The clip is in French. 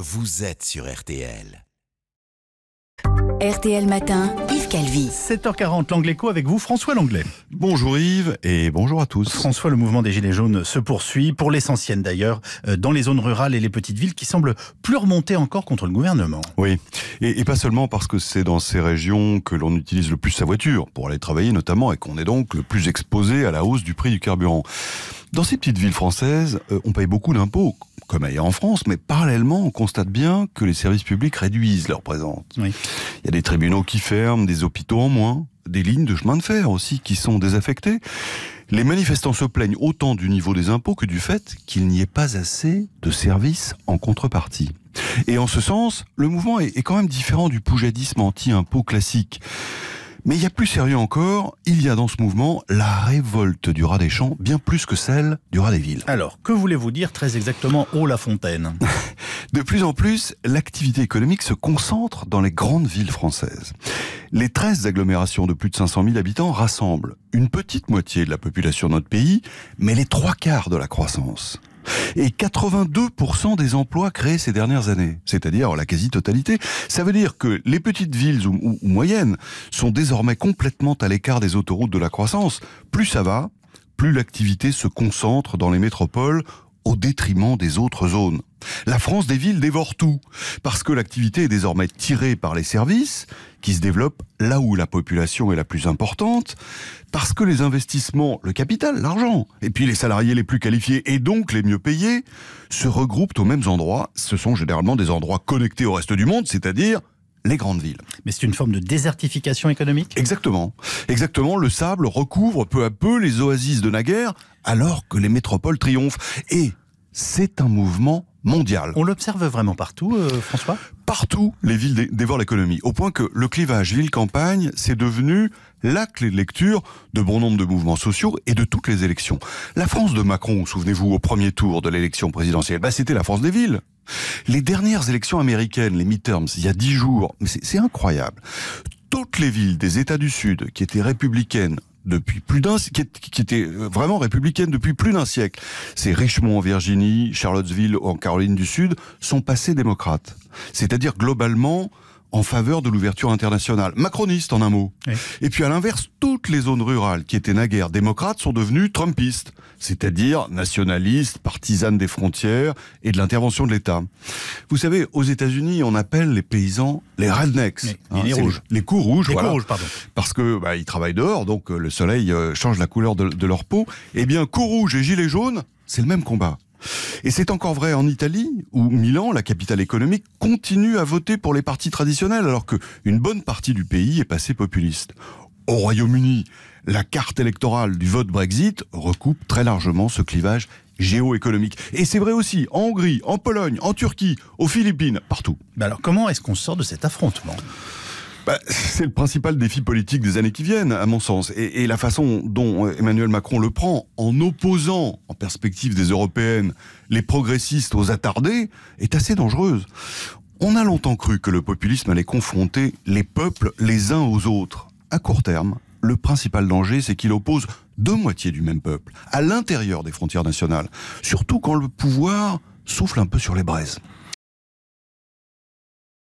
vous êtes sur RTL. RTL Matin, Yves Calvi. 7h40, l'Angle Écho avec vous, François Langlais. Bonjour Yves et bonjour à tous. François, le mouvement des Gilets jaunes se poursuit, pour l'essentiel d'ailleurs, dans les zones rurales et les petites villes qui semblent plus remonter encore contre le gouvernement. Oui, et pas seulement parce que c'est dans ces régions que l'on utilise le plus sa voiture, pour aller travailler notamment, et qu'on est donc le plus exposé à la hausse du prix du carburant. Dans ces petites villes françaises, on paye beaucoup d'impôts, comme ailleurs en France, mais parallèlement, on constate bien que les services publics réduisent leur présence. Oui. Il y a des tribunaux qui ferment, des hôpitaux en moins, des lignes de chemin de fer aussi qui sont désaffectées. Les manifestants se plaignent autant du niveau des impôts que du fait qu'il n'y ait pas assez de services en contrepartie. Et en ce sens, le mouvement est quand même différent du poujadisme anti-impôt classique. Mais il y a plus sérieux encore, il y a dans ce mouvement la révolte du rat des champs, bien plus que celle du rat des villes. Alors, que voulez-vous dire très exactement, ô La Fontaine ? De plus en plus, l'activité économique se concentre dans les grandes villes françaises. Les 13 agglomérations de plus de 500 000 habitants rassemblent une petite moitié de la population de notre pays, mais les 3/4 de la croissance. Et 82% des emplois créés ces dernières années, c'est-à-dire la quasi-totalité. Ça veut dire que les petites villes ou moyennes sont désormais complètement à l'écart des autoroutes de la croissance. Plus ça va, plus l'activité se concentre dans les métropoles au détriment des autres zones. La France des villes dévore tout, parce que l'activité est désormais tirée par les services, qui se développent là où la population est la plus importante, parce que les investissements, le capital, l'argent, et puis les salariés les plus qualifiés, et donc les mieux payés, se regroupent aux mêmes endroits. Ce sont généralement des endroits connectés au reste du monde, c'est-à-dire les grandes villes. Mais c'est une forme de désertification économique ? Exactement. Exactement, le sable recouvre peu à peu les oasis de naguère, alors que les métropoles triomphent. Et c'est un mouvement mondial. On l'observe vraiment partout, François ? Partout, les villes dévorent l'économie, au point que le clivage ville-campagne, c'est devenu la clé de lecture de bon nombre de mouvements sociaux et de toutes les élections. La France de Macron, souvenez-vous, au premier tour de l'élection présidentielle, c'était la France des villes. Les dernières élections américaines, les midterms, il y a 10 jours, mais c'est incroyable. Toutes les villes des États du Sud qui étaient républicaines depuis qui était vraiment républicaine depuis plus d'un siècle. C'est Richmond en Virginie, Charlottesville en Caroline du Sud, sont passés démocrates. C'est-à-dire globalement en faveur de l'ouverture internationale. Macroniste en un mot. Oui. Et puis à l'inverse, toutes les zones rurales qui étaient naguère démocrates sont devenues trumpistes. C'est-à-dire nationalistes, partisanes des frontières et de l'intervention de l'État. Vous savez, aux États-Unis, on appelle les paysans les rednecks. Les rouges. Les cous rouges, les voilà. Cous rouges, pardon. Parce que ils travaillent dehors, donc le soleil change la couleur de leur peau. Eh bien, cous rouges et gilets jaunes, c'est le même combat. Et c'est encore vrai en Italie, où Milan, la capitale économique, continue à voter pour les partis traditionnels, alors qu'une bonne partie du pays est passée populiste. Au Royaume-Uni, la carte électorale du vote Brexit recoupe très largement ce clivage géoéconomique. Et c'est vrai aussi en Hongrie, en Pologne, en Turquie, aux Philippines, partout. Alors comment est-ce qu'on sort de cet affrontement ? C'est le principal défi politique des années qui viennent, à mon sens. Et la façon dont Emmanuel Macron le prend, en opposant, en perspective des européennes, les progressistes aux attardés, est assez dangereuse. On a longtemps cru que le populisme allait confronter les peuples les uns aux autres. À court terme, le principal danger, c'est qu'il oppose deux moitiés du même peuple, à l'intérieur des frontières nationales. Surtout quand le pouvoir souffle un peu sur les braises.